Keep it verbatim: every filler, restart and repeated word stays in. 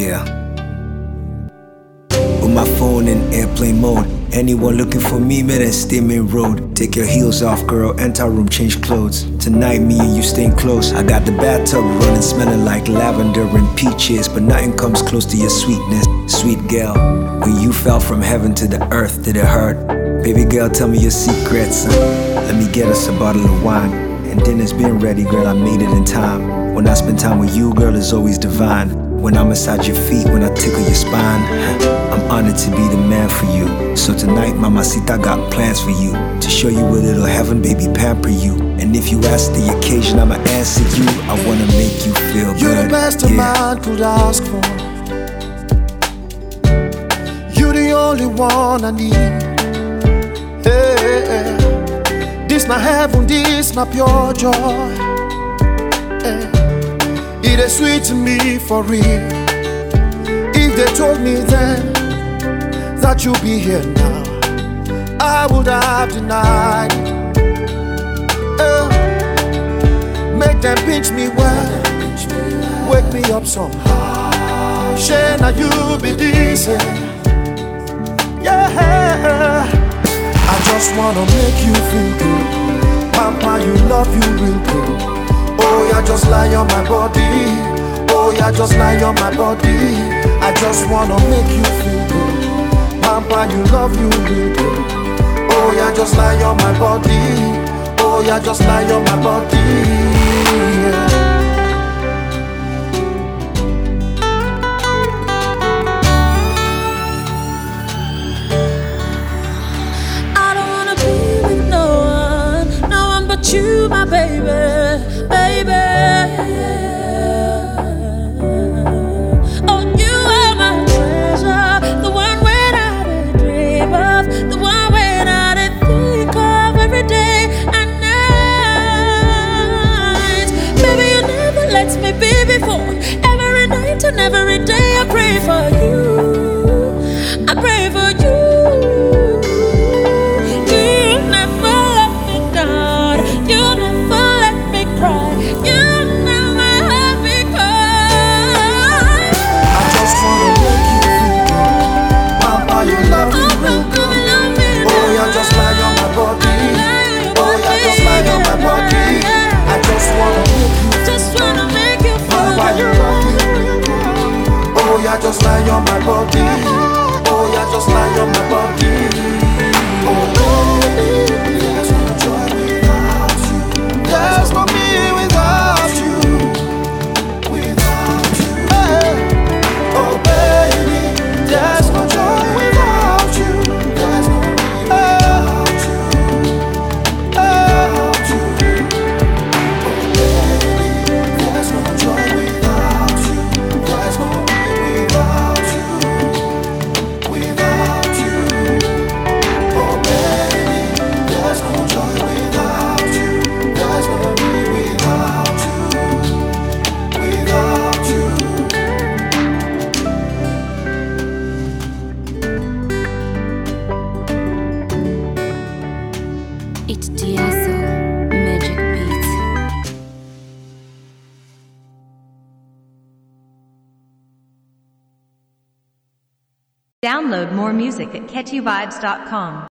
Yeah. With my phone in airplane mode. Anyone looking for me, man, that's Steaming Road. Take your heels off, girl, enter room, change clothes. Tonight, me and you staying close. I got the bathtub running, smelling like lavender and peaches, but nothing comes close to your sweetness, sweet girl. When you fell from heaven to the earth, did it hurt? Baby girl, tell me your secrets. Let me get us a bottle of wine. And dinner's been ready, girl, I made it in time. When I spend time with you, girl, it's always divine. When I massage your feet, when I tickle your spine, I'm honored to be the man for you. So tonight, mamacita, got plans for you. To show you a little heaven, baby, pamper you. And if you ask the occasion, I'ma answer you. I wanna make you feel good. You're the best a man could ask for. You're the only one I need. Hey, hey. This my heaven, this my pure joy. Hey. It is sweet to me for real. If they told me then that you'll be here now, I would have denied it. Uh, make them pinch me well, wake me up somehow. Share now you be decent. Yeah, I just wanna make you feel good. Pampa, you love you real good. Oh yeah, just lie on my body. Oh yeah, just lie on my body. I just wanna make you feel good. Pampa, you love you real good. Oh yeah, just lie on my body. Oh yeah, just lie on my body. Yeah. You, my baby, baby. Oh, you are my treasure, the one when I dream of, the one when I think of every day and night. Baby, you never let me be before. Every night and every day I pray for you. I pray for you. Oh yeah, just lie on my body. Oh yeah, just lie on my body. Oh baby, there's no joy without you. There's no me without you. Without you. Hey. Oh baby, there's no joy without you. There's no me without you. Without you. Oh baby, there's no joy without you. There's no It's Diazo Magic Beat. Download more music at catchy vibes dot com.